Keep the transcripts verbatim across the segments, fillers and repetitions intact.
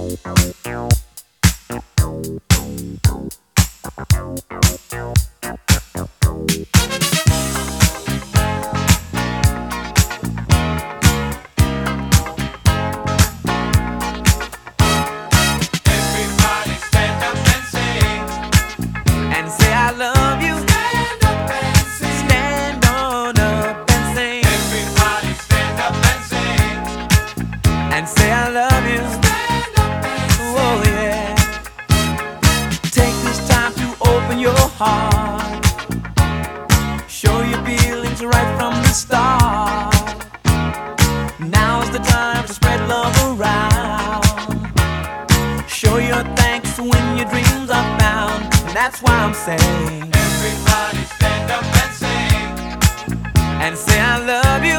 Show your feelings right from the start. Now's the time to spread love around. Show your thanks when your dreams are found. And that's why I'm saying, everybody stand up and sing. And say I love you.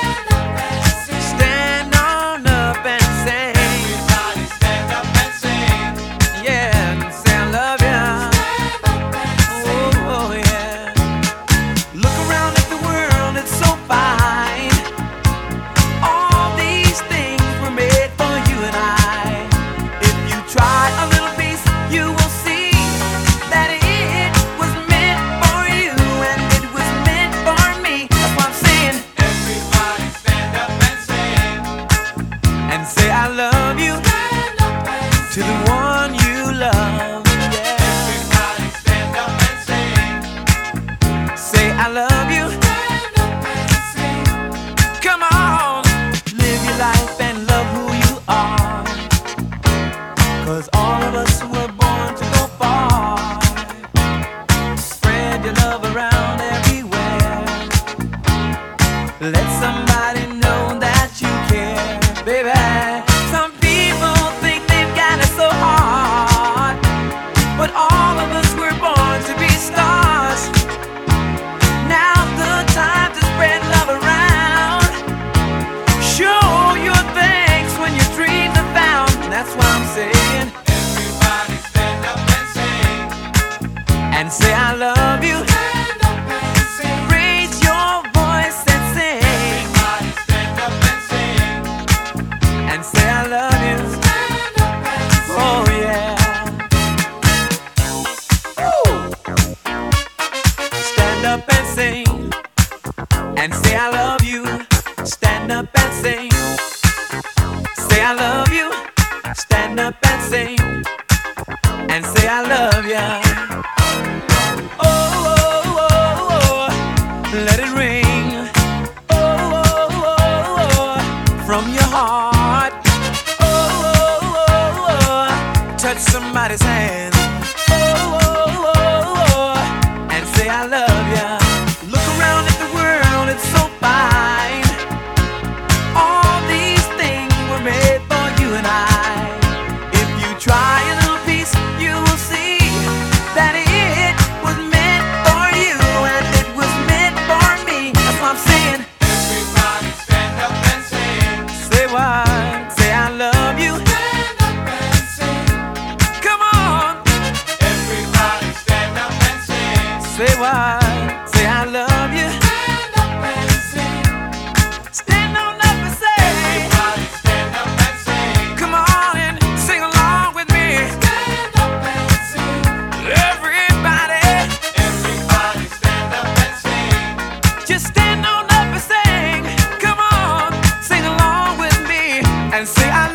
Stand on up and sing. Everybody stand up and sing. Yeah, and say I love you. Oh, oh yeah. Look around at the world, it's so fine. All these things were made for you and I. If you try a little piece, you will see that it was meant for you and it was meant for me. That's what I'm saying. Everybody stand up and sing. And say I love you to the one you love. Yeah. Everybody stand up and sing. Say I love you. Come on, live your life and love who you are. Cause all of us were born to go far. Spread your love around everywhere. Let somebody know that you care, baby. Some people think they've got it so hard, but all of us were born to be stars. Now's the time to spread love around. Show your thanks when your dreams are found. That's why I'm saying, Everybody stand up and sing. and say I love you. Stand up and sing. Raise your voice and sing, Everybody stand up and sing. and say I love you. Stand up and sing. Oh yeah. Woo. Stand up and sing, and say I love you. Stand up and sing. Say I love you. Stand up and sing, and say I love ya. Oh, oh, oh, oh, let it ring. Oh, oh, oh, oh, from your heart. Oh, oh, oh, oh, touch somebody's hand. Oh, oh, oh, oh, and say I love ya. Look around at the world, it's so fine. All these things were made for you and I. If you try a little piece, you will see that it was meant for you and it was meant for me. That's what I'm saying. Everybody stand up and sing. Say what? Say I love you. Stand up and sing. Come on. Everybody stand up and sing. Say what? Say I love you. Stand up and sing. Stand on up and say, Everybody stand up and sing. come on and sing along with me. Stand up and sing. Everybody, Everybody stand up and sing. just stand on up and sing. Come on, sing along with me and say I